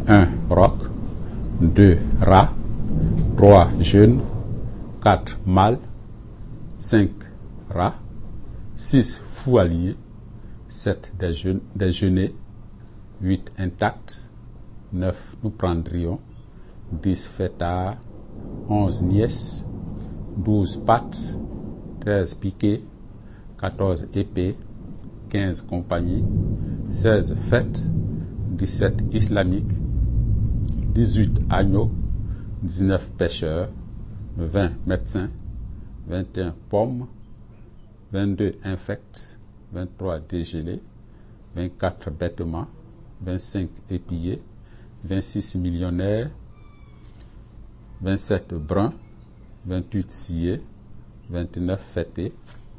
1 roc, 2 rat, 3 jeune, 4 mâle, 5 rat, 6 fous alliés, 7 déjeuners, 8 intacts, 9 nous prendrions, 10 fêtards, 11 nièces, 12 pattes, 13 piquets, 14 épées, 15 compagnies, 16 fêtes, 17 islamiques, 18 agneaux, 19 pêcheurs, 20 médecins, 21 pommes, 22 infects, 23 dégelés, 24 bêtements, 25 épillés, 26 millionnaires, 27 bruns, 28 sciés, 29 fêtés,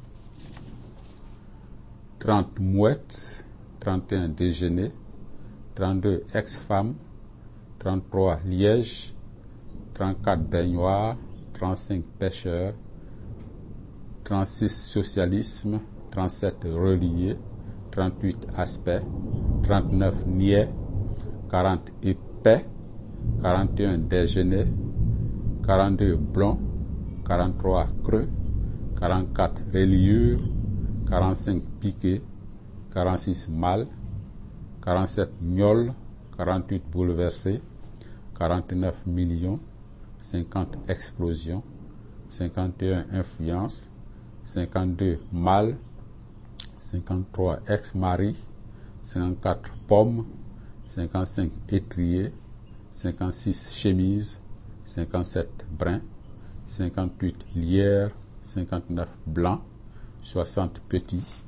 30 mouettes, 31 déjeuners, 32 ex-femmes, 33 lièges, 34 baignoires, 35 pêcheurs, 36 socialisme, 37 reliés, 38 aspects, 39 niais, 40 épais, 41 déjeuners, 42 blonds, 43 creux, 44 reliures, 45 piquets, 46 mâles, 47 gnolls, 48 bouleversés, 49 millions, 50 explosions, 51 influences, 52 mâles, 53 ex-maris, 54 pommes, 55 étriers, 56 chemises, 57 brins, 58 lierres, 59 blancs, 60 petits,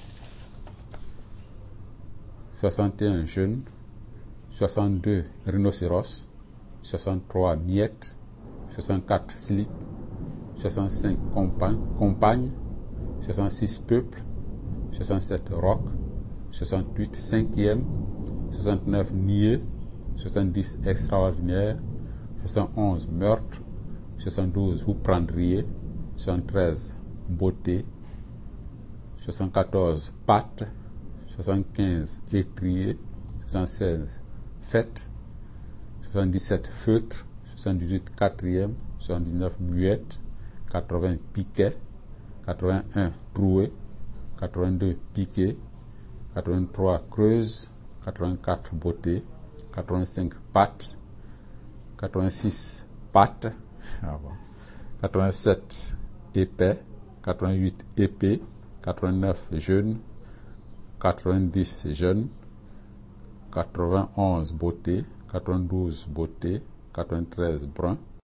61 jeunes, 62 rhinocéros, 63 miettes, 64 slips, 65 compagnes, 66 peuples, 67 rocs, 68 cinquièmes, 69 niais, 70 extraordinaires, 71 meurtres, 72 vous prendriez, 73 beauté, 74 pattes, 75 étriers, 76 fêtes, 77 feutres, 78 quatrièmes, 79 muettes, 80 piquets, 81 trouées, 82 piquets, 83 creuses, 84 beautés, 85 pattes, 86 pattes, 87 épais, 88 épées, 89 jeunes, 90 jeunes, 91 beautés, 92 beautés, 93 bruns,